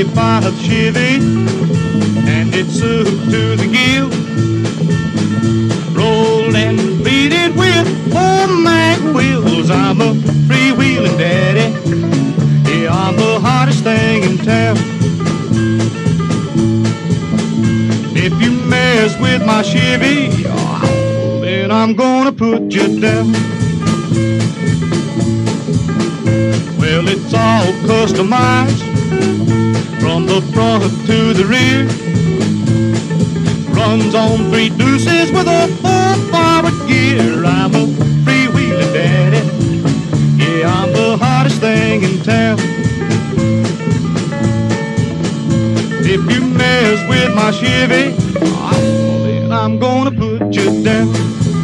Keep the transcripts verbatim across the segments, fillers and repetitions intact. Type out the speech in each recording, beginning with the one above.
fifty-five Chevy, and it's up to the gills. Rolled and beat with four mag wheels. I'm a freewheeling daddy. Yeah, I'm the hottest thing in town. If you mess with my Chevy, oh, then I'm gonna put you down. Well, it's all customized from the front to the rear. Runs on three deuces with a full forward gear. I'm a freewheeling daddy. Yeah, I'm the hottest thing in town. If you mess with my Chevy, oh, then I'm gonna put you down.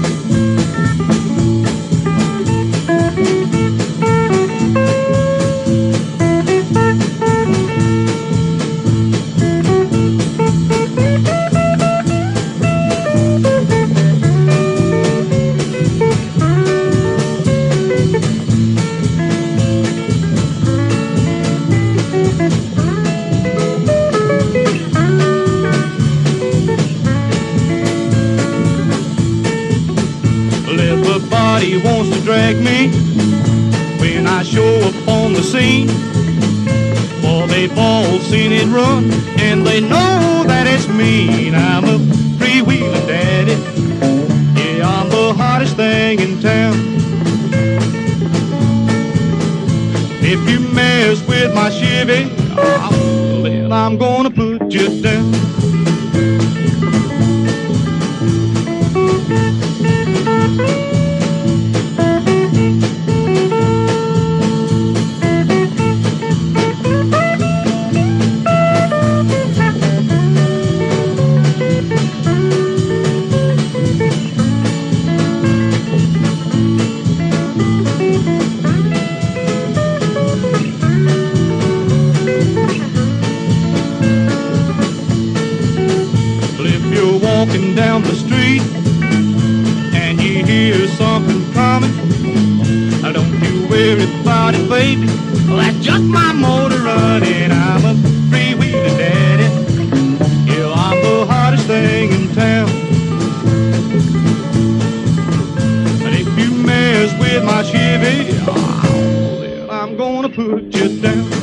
Everybody wants to drag me when I show up on the scene. For they've all seen it run and they know that it's mean. I'm a freewheeling daddy. Yeah, I'm the hottest thing in town. If you mess with my Chevy, oh, then I'm gonna put you down. Walking down the street and you hear something coming, don't you worry about it, baby. Well, that's just my motor running. I'm a freewheeling daddy. Yeah, I'm the hottest thing in town. And if you mess with my Chevy, oh, then I'm gonna put you down.